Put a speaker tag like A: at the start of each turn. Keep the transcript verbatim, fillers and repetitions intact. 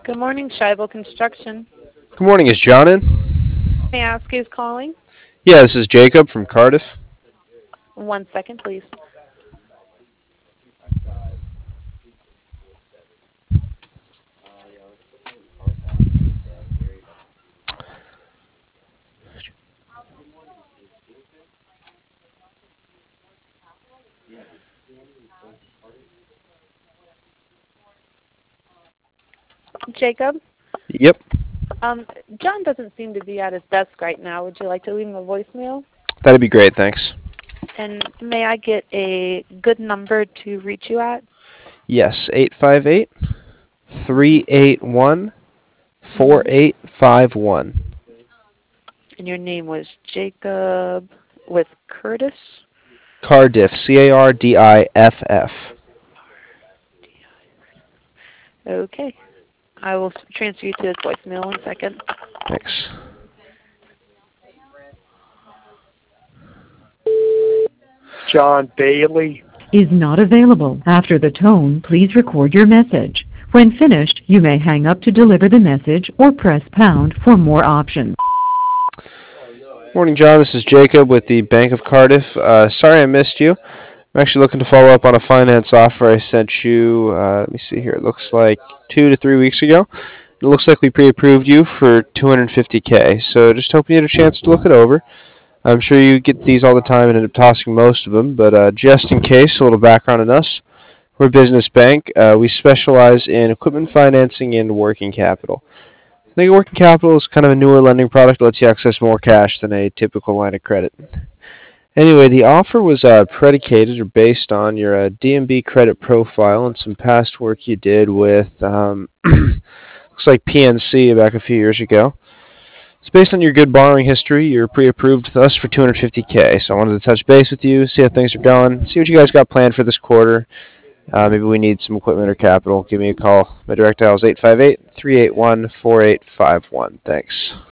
A: Good morning, Scheibel Construction.
B: Good morning. Is John in?
A: May I ask who's calling?
B: Yeah, this is Jacob from Cardiff.
A: One second, please. Jacob,
B: Yep,
A: um, John doesn't seem to be at his desk right now. Would you like to leave him a voicemail?
B: that'd be great. Thanks.
A: And may I get a good number to reach you at?
B: Yes, eight five eight, three eight one, four
A: Mm-hmm.
B: eight five one.
A: And your name was Jacob with Curtis?
B: Cardiff, C A R D I F F.
A: Okay. I will s- transfer you to his voicemail. One second.
B: Thanks.
C: John Bailey.
D: Is not available. After the tone, please record your message. When finished, you may hang up to deliver the message or press pound for more options.
B: Morning, John. This is Jacob with the Bank of Cardiff. Uh, sorry I missed you. I'm actually looking to follow up on a finance offer I sent you. Uh, let me see here. It looks like two to three weeks ago. It looks like we pre-approved you for two hundred fifty K. So just hoping you had a chance to look it over. I'm sure you get these all the time and end up tossing most of them, but uh, just in case, a little background on us. We're a business bank. Uh, we specialize in equipment financing and working capital. I think working capital is kind of a newer lending product that lets you access more cash than a typical line of credit. Anyway, the offer was uh, predicated or based on your uh, D M B credit profile and some past work you did with, um, looks like P N C back a few years ago. It's based on your good borrowing history. You're pre-approved with us for two hundred fifty K. So I wanted to touch base with you, see how things are going, see what you guys got planned for this quarter. Uh, maybe we need some equipment or capital. Give me a call. My direct dial is eight five eight, three eight one, four eight five one. Thanks.